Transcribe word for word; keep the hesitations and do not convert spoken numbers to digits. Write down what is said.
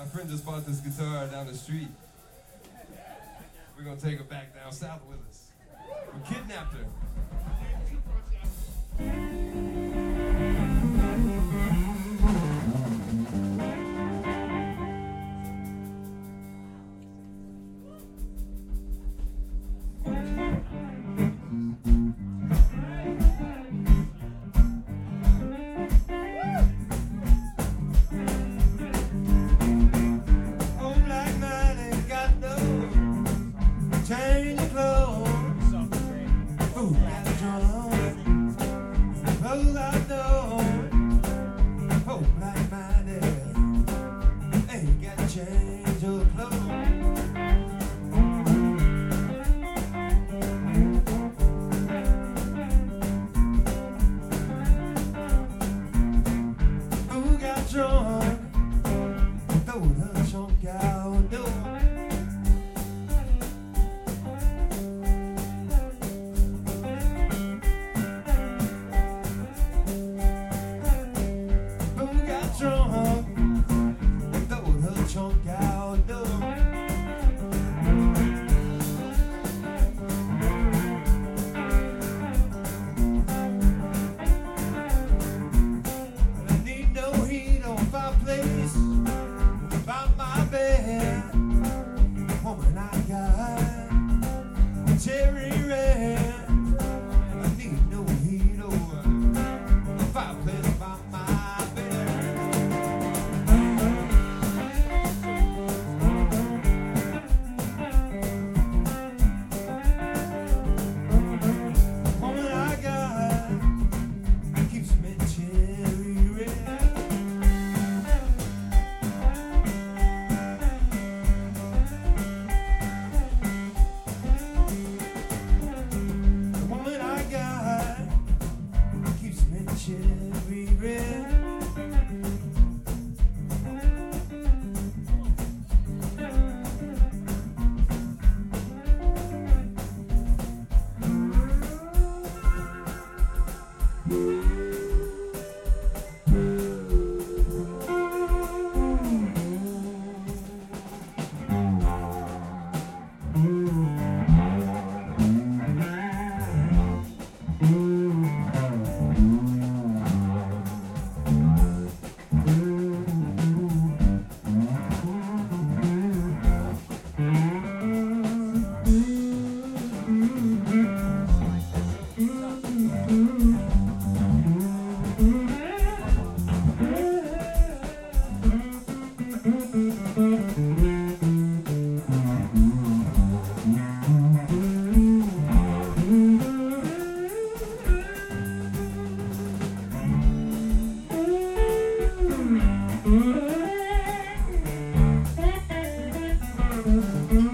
My friend just bought this guitar down the street. We're gonna take her back down south with us. We kidnapped her. Change your clothes. Ooh, got drunk. Close our door. Oh, black minded. Ain't got to change your clothes. Who got drunk? Throw the trunk out the door. Drunk, throw the trunk out the door. I need no heat on fireplace by my bed. Woman, I got cherry red. I need no heat over the fireplace by my cherry red. Mm-hmm.